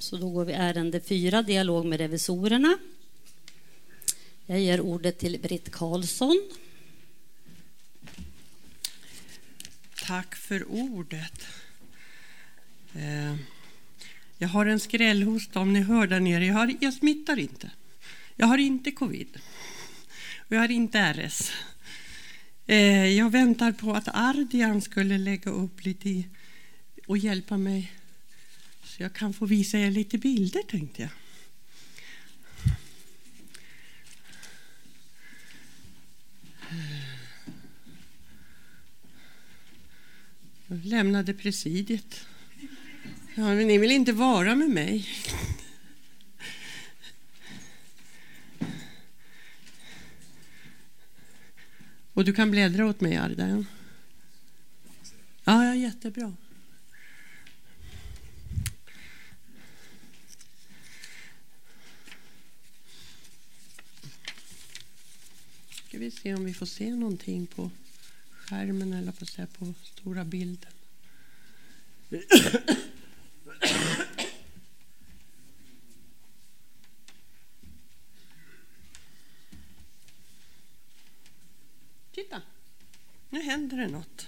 Så då går vi ärende 4, dialog med revisorerna. Jag ger ordet till Britt Karlsson. Tack för ordet. Jag har en skrällhosta om ni hör där nere. Jag smittar inte. Jag har inte covid. Och jag har inte RS. Jag väntar på att Ardian skulle lägga upp lite och hjälpa mig. Så jag kan få visa er lite bilder, tänkte jag. Jag lämnade presidiet. Ja, men ni vill inte vara med mig. Och du kan bläddra åt mig, Ardian. Ja, jättebra. Ska vi se om vi får se någonting på skärmen eller på stora bilden. Titta, nu händer det något.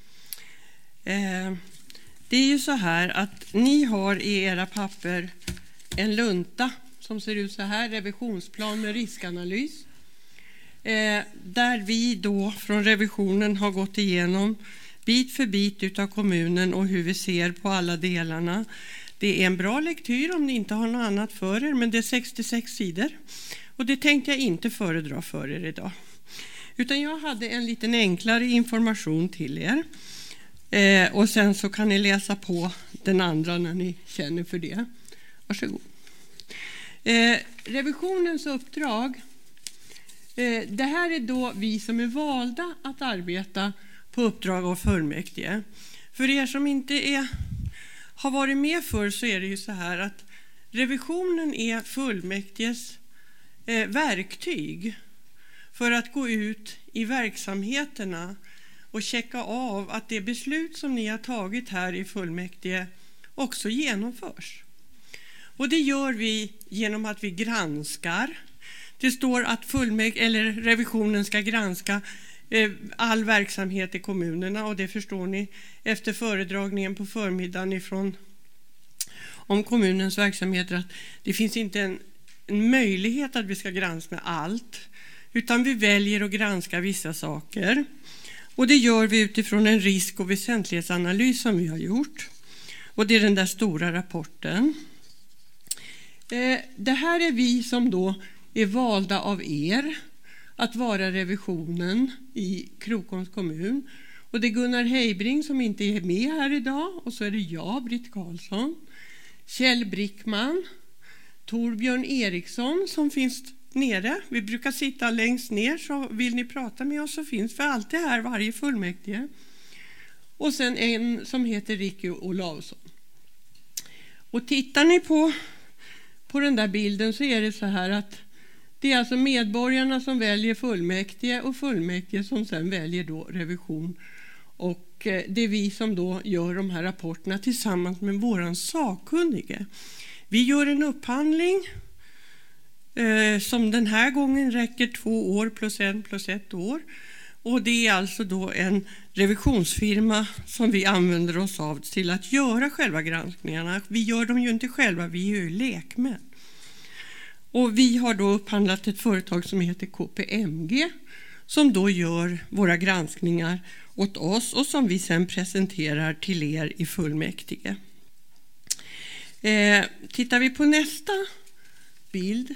Det är ju så här att ni har i era papper en lunta som ser ut så här, revisionsplan med riskanalys. Där vi då från revisionen har gått igenom bit för bit utav kommunen och hur vi ser på alla delarna. Det är en bra lektyr om ni inte har något annat för er, men det är 66 sidor. Och det tänkte jag inte föredra för er idag. Utan jag hade en liten enklare information till er. Och sen så kan ni läsa på den andra när ni känner för det. Varsågod. Revisionens uppdrag. Det här är då vi som är valda att arbeta på uppdrag av fullmäktige. För er som inte har varit med för, så är det ju så här att revisionen är fullmäktiges verktyg för att gå ut i verksamheterna och checka av att det beslut som ni har tagit här i fullmäktige också genomförs. Och det gör vi genom att vi granskar. Det står att revisionen ska granska all verksamhet i kommunerna, och det förstår ni efter föredragningen på förmiddagen om kommunens verksamheter, att det finns inte en möjlighet att vi ska granska allt, utan vi väljer att granska vissa saker. Och det gör vi utifrån en risk- och väsentlighetsanalys som vi har gjort. Och det är den där stora rapporten. Det här är vi som då är valda av er att vara revisionen i Krokoms kommun. Och det är Gunnar Heibring som inte är med här idag. Och så är det jag, Britt Karlsson, Kjell Brickman, Torbjörn Eriksson som finns nere. Vi brukar sitta längst ner, så vill ni prata med oss så finns vi alltid här varje fullmäktige. Och sen en som heter Ricky Olausson. Och tittar ni på den där bilden så är det så här att det är alltså medborgarna som väljer fullmäktige och fullmäktige som sen väljer då revision. Och det är vi som då gör de här rapporterna tillsammans med våran sakkunnige. Vi gör en upphandling som den här gången räcker 2 år plus 1 år. Och det är alltså då en revisionsfirma som vi använder oss av till att göra själva granskningarna. Vi gör dem ju inte själva, vi är ju lekmän. Och vi har då upphandlat ett företag som heter KPMG som då gör våra granskningar åt oss och som vi sen presenterar till er i fullmäktige. Tittar vi på nästa bild.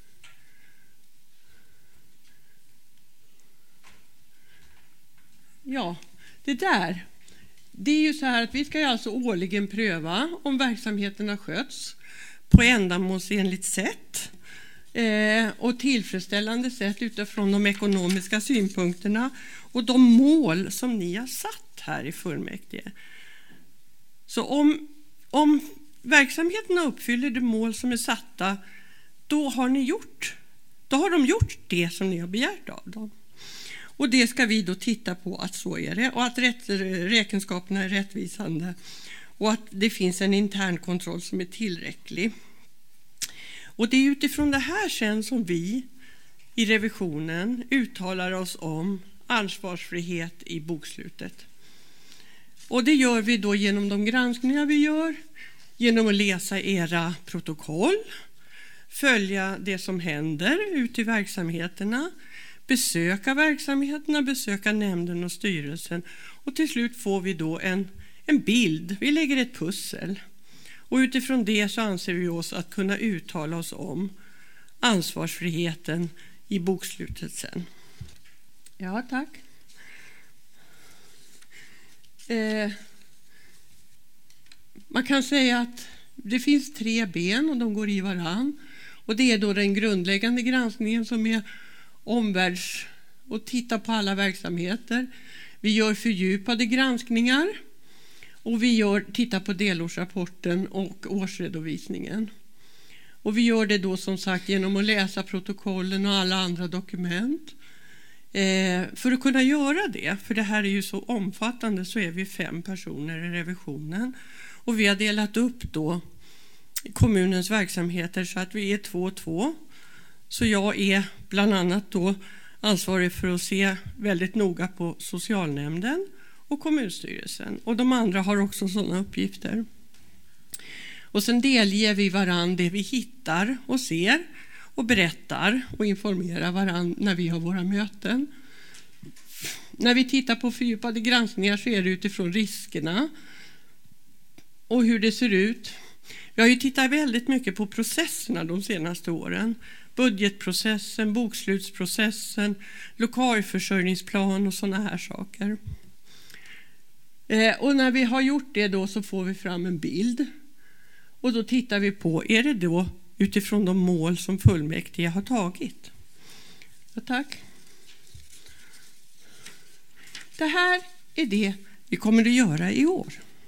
Ja, det där. Det är ju så här att vi ska alltså årligen pröva om verksamheterna sköts på ändamålsenligt sätt och tillfredsställande sätt utifrån de ekonomiska synpunkterna och de mål som ni har satt här i fullmäktige. Så om verksamheterna uppfyller de mål som är satta, då har de gjort det som ni har begärt av dem. Och det ska vi då titta på att så är det och att räkenskaperna är rättvisande och att det finns en intern kontroll som är tillräcklig. Och det är utifrån det här sen som vi i revisionen uttalar oss om ansvarsfrihet i bokslutet. Och det gör vi då genom de granskningar vi gör, genom att läsa era protokoll, följa det som händer ute i verksamheterna, besöka verksamheterna, besöka nämnden och styrelsen, och till slut får vi då en bild. Vi lägger ett pussel, och utifrån det så anser vi oss att kunna uttala oss om ansvarsfriheten i bokslutet sen. Ja, tack. Man kan säga att det finns 3 ben och de går i varann. Och det är då den grundläggande granskningen som är omvärlds och titta på alla verksamheter. Vi gör fördjupade granskningar och vi tittar på delårsrapporten och årsredovisningen. Och vi gör det då som sagt genom att läsa protokollen och alla andra dokument. För att kunna göra det, för det här är ju så omfattande, så är vi 5 personer i revisionen. Och vi har delat upp då kommunens verksamheter så att vi är 2 och 2. Så jag är bland annat då ansvarig för att se väldigt noga på socialnämnden och kommunstyrelsen. Och de andra har också sådana uppgifter. Och sen delger vi varann det vi hittar och ser och berättar och informerar varann när vi har våra möten. När vi tittar på fördjupade granskningar så är det utifrån riskerna och hur det ser ut. Vi har ju tittat väldigt mycket på processerna de senaste åren. Budgetprocessen, bokslutsprocessen, lokalförsörjningsplan och sådana här saker. Och när vi har gjort det då så får vi fram en bild. Och då tittar vi på, är det då utifrån de mål som fullmäktige har tagit? Ja, tack. Det här är det vi kommer att göra i år.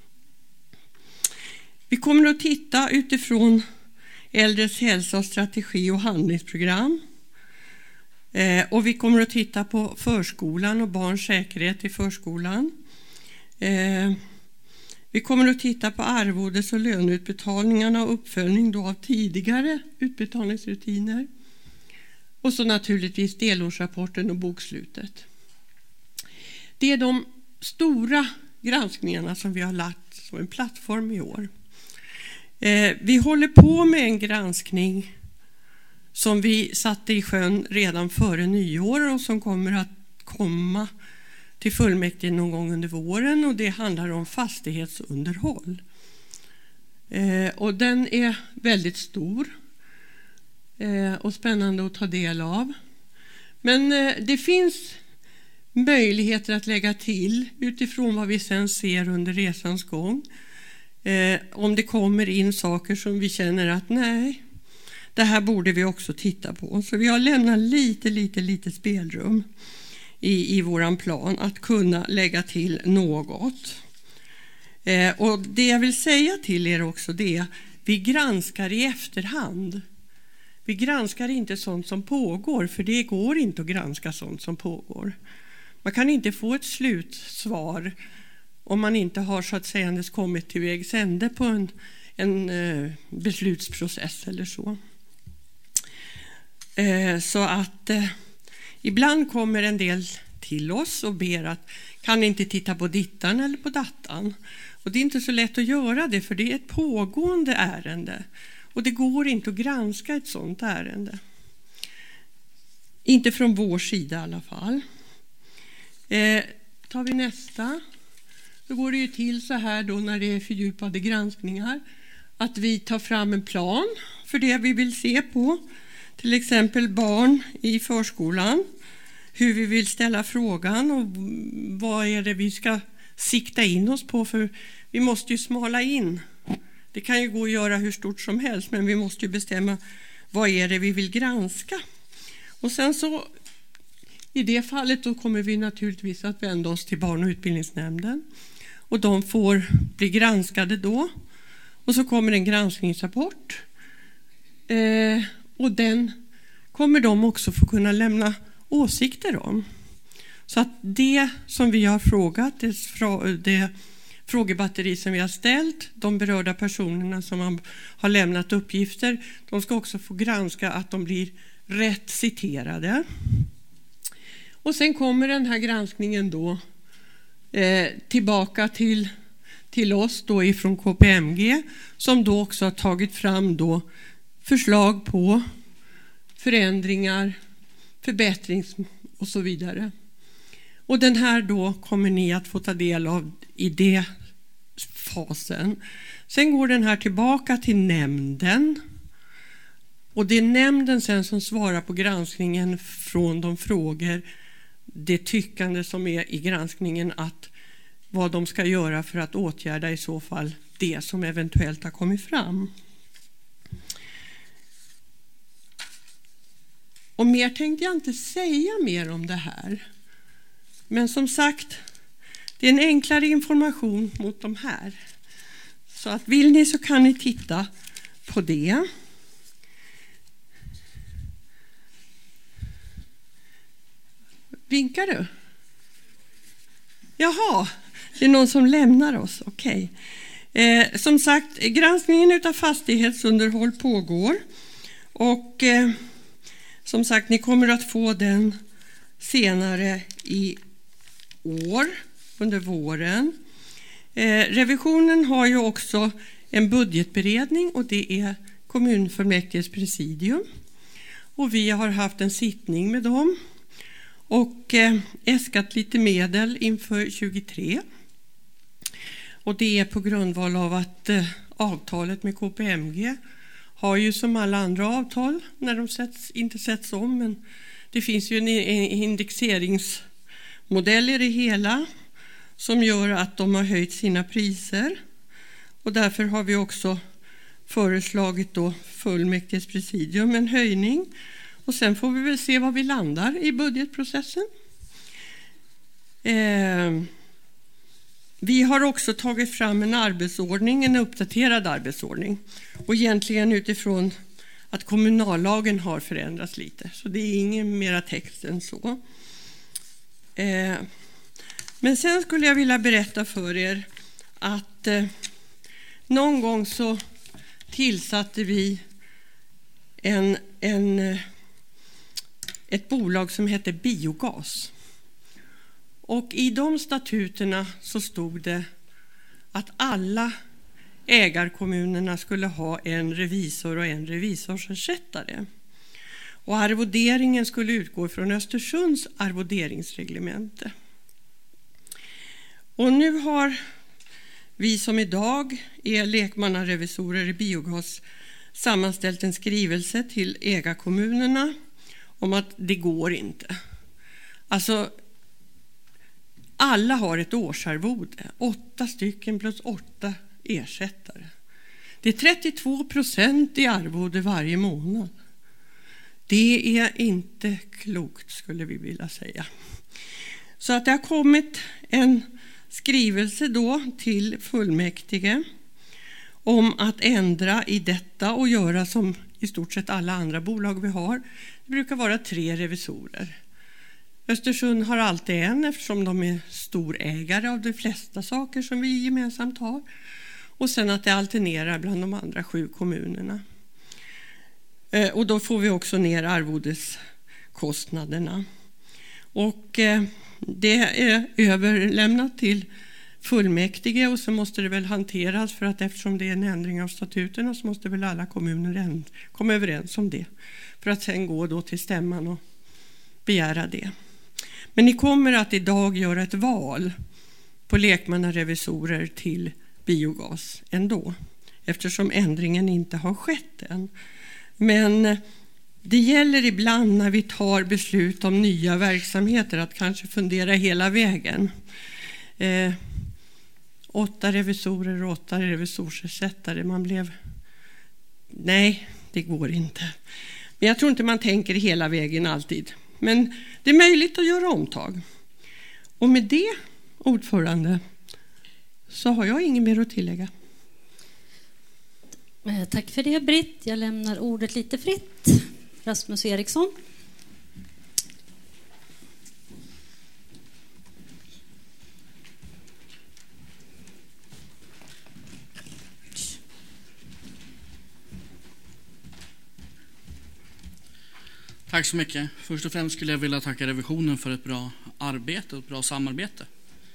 Vi kommer att titta utifrån äldres hälsa och strategi och handlingsprogram. Och vi kommer att titta på förskolan och barns säkerhet i förskolan. Vi kommer att titta på arvodes- och löneutbetalningarna och uppföljning då av tidigare utbetalningsrutiner. Och så naturligtvis delårsrapporten och bokslutet. Det är de stora granskningarna som vi har lagt som en plattform i år. Vi håller på med en granskning som vi satte i sjön redan före nyår och som kommer att komma till fullmäktige någon gång under våren, och det handlar om fastighetsunderhåll. Och den är väldigt stor och spännande att ta del av. Men det finns möjligheter att lägga till utifrån vad vi sen ser under resans gång. Om det kommer in saker som vi känner att nej, det här borde vi också titta på. Så vi har lämnat lite spelrum i våran plan att kunna lägga till något. Och det jag vill säga till er också, det är vi granskar i efterhand. Vi granskar inte sånt som pågår, för det går inte att granska sånt som pågår. Man kan inte få ett slutsvar om man inte har så att säga kommit till vägs ände på en beslutsprocess eller så. Så att ibland kommer en del till oss och ber att kan inte titta på dittan eller på dattan. Och det är inte så lätt att göra det, för det är ett pågående ärende. Och det går inte att granska ett sådant ärende. Inte från vår sida i alla fall. Tar vi nästa. Då går det ju till så här då när det är fördjupade granskningar. Att vi tar fram en plan för det vi vill se på. Till exempel barn i förskolan. Hur vi vill ställa frågan och vad är det vi ska sikta in oss på. För vi måste ju smala in. Det kan ju gå att göra hur stort som helst, men vi måste ju bestämma vad är det vi vill granska. Och sen så i det fallet då kommer vi naturligtvis att vända oss till barn- och utbildningsnämnden. Och de får bli granskade då. Och så kommer en granskningsrapport. Och den kommer de också få kunna lämna åsikter om. Så att det som vi har frågat, det frågebatteri som vi har ställt. De berörda personerna som har lämnat uppgifter, de ska också få granska att de blir rätt citerade. Och sen kommer den här granskningen då tillbaka till oss då ifrån KPMG, som då också har tagit fram då förslag på förändringar, förbättring och så vidare. Och den här då kommer ni att få ta del av i det fasen. Sen går den här tillbaka till nämnden. Och det är nämnden sen som svarar på granskningen från de frågor, det tyckande som är i granskningen, att vad de ska göra för att åtgärda i så fall det som eventuellt har kommit fram. Och mer tänkte jag inte säga mer om det här. Men som sagt, det är en enklare information mot de här. Så att vill ni så kan ni titta på det. Vinkar du? Jaha, det är någon som lämnar oss. Okej. Som sagt, granskningen av fastighetsunderhåll pågår. Och som sagt, ni kommer att få den senare i år, under våren. Revisionen har ju också en budgetberedning, och det är kommunfullmäktiges presidium. Och vi har haft en sittning med dem och äskat lite medel inför 2023. Och det är på grundval av att avtalet med KPMG har ju som alla andra avtal när de inte sätts om, men det finns ju en indexeringsmodell i det hela som gör att de har höjt sina priser. Och därför har vi också föreslagit då fullmäktiges presidium en höjning. Och sen får vi väl se var vi landar i budgetprocessen. Vi har också tagit fram en arbetsordning, en uppdaterad arbetsordning. Och egentligen utifrån att kommunallagen har förändrats lite. Så det är ingen mera text än så. Men sen skulle jag vilja berätta för er att någon gång så tillsatte vi ett bolag som heter Biogas. Och i de statuterna så stod det att alla ägarkommunerna skulle ha en revisor och en revisorsersättare. Och arvoderingen skulle utgå från Östersunds arvoderingsreglemente. Och nu har vi som idag är lekmannarevisorer i Biogas sammanställt en skrivelse till ägarkommunerna om att det går inte. Alltså, alla har ett årsarvode, 8 stycken plus 8 ersättare. Det är 32% i arvode varje månad. Det är inte klokt, skulle vi vilja säga. Så att det har kommit en skrivelse då till fullmäktige om att ändra i detta och göra som i stort sett alla andra bolag vi har. Det brukar vara 3 revisorer. Östersund har alltid en eftersom de är storägare av de flesta saker som vi gemensamt har. Och sen att det alternerar bland de andra 7 kommunerna. Och då får vi också ner arvodeskostnaderna. Och det är överlämnat till fullmäktige och så måste det väl hanteras, för att eftersom det är en ändring av statuterna så måste väl alla kommuner komma överens om det. För att sen gå då till stämman och begära det. Men ni kommer att idag göra ett val på lekmannarevisorer till Biogas ändå, eftersom ändringen inte har skett än. Men det gäller ibland när vi tar beslut om nya verksamheter att kanske fundera hela vägen. 8 revisorer och 8 revisorsersättare. Man blev... Nej, det går inte. Men jag tror inte man tänker hela vägen alltid. Men det är möjligt att göra omtag. Och med det, ordförande, så har jag inget mer att tillägga. Tack för det, Britt. Jag lämnar ordet lite fritt. Rasmus Eriksson. Tack så mycket. Först och främst skulle jag vilja tacka revisionen för ett bra arbete och ett bra samarbete.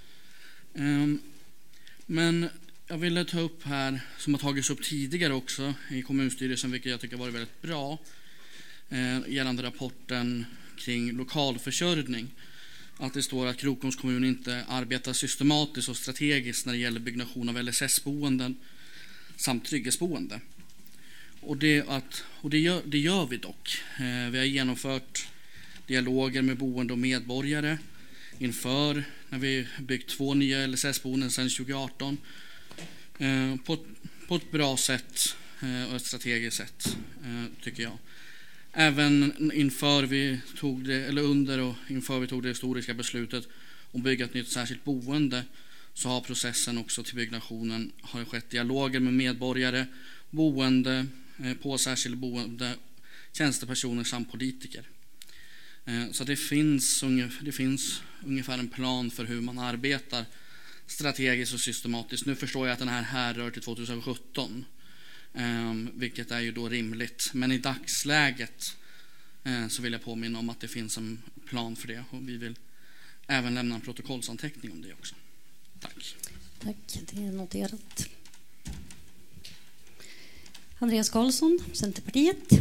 Men jag ville ta upp här, som har tagits upp tidigare också i kommunstyrelsen, vilket jag tycker var väldigt bra, gällande rapporten kring lokalförsörjning. Att det står att Krokoms kommun inte arbetar systematiskt och strategiskt när det gäller byggnation av LSS-boenden samt trygghetsboende. Och det gör vi dock. Vi har genomfört dialoger med boende och medborgare inför när vi byggt 2 nya LSS-boenden sedan 2018 på ett bra sätt och ett strategiskt sätt, tycker jag. Även inför vi tog det historiska beslutet om bygga ett nytt särskilt boende, så har processen också till byggnationen har skett dialoger med medborgare, boende på särskilt boende, tjänstepersoner samt politiker. Så det finns ungefär en plan för hur man arbetar strategiskt och systematiskt. Nu förstår jag att den här härrör till 2017, vilket är ju då rimligt. Men i dagsläget så vill jag påminna om att det finns en plan för det, och vi vill även lämna en protokollsanteckning om det också. Tack. Tack, det är noterat. Andreas Karlsson, Centerpartiet.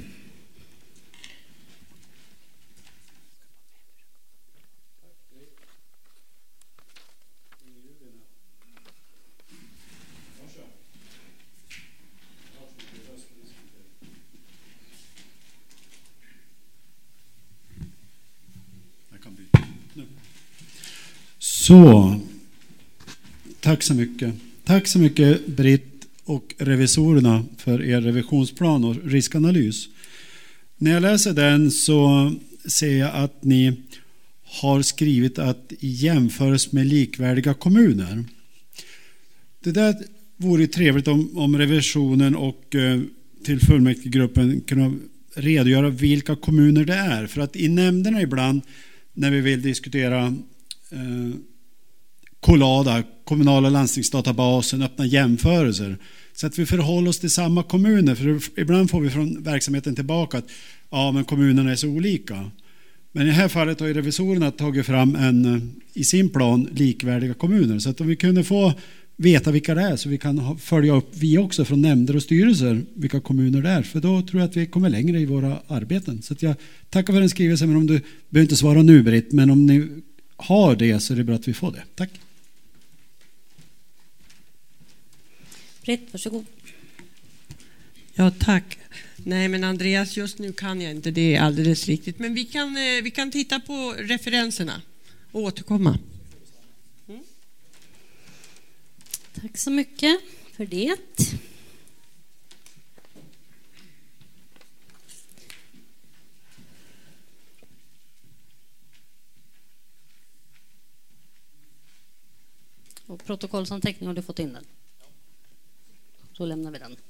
Så, tack så mycket. Tack så mycket Britt och revisorerna för er revisionsplan och riskanalys. När jag läser den så ser jag att ni har skrivit att jämförs med likvärdiga kommuner. Det där vore trevligt om revisionen och till fullmäktigegruppen kunna redogöra vilka kommuner det är. För att i nämnderna ibland när vi vill diskutera Collada, kommunala landstingsdatabasen, öppna jämförelser, så att vi förhåller oss till samma kommuner, för ibland får vi från verksamheten tillbaka att ja, men kommunerna är så olika. Men i det här fallet har ju revisorerna tagit fram i sin plan likvärdiga kommuner, så att om vi kunde få veta vilka det är, så vi kan följa upp vi också från nämnder och styrelser vilka kommuner det är, för då tror jag att vi kommer längre i våra arbeten. Så att jag tackar för en skrivelse, men om du behöver inte svara nu Britt, men om ni har det så är det bra att vi får det. Tack. Britt, varsågod. Ja, tack. Nej, men Andreas, just nu kan jag inte, det är alldeles riktigt. Men vi kan titta på referenserna och återkomma. Tack så mycket för det. Och protokollsanteckning, har du fått in den? Så lämnar vi den.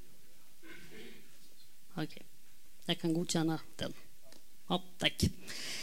Okej, jag kan godkänna den. Ja, tack.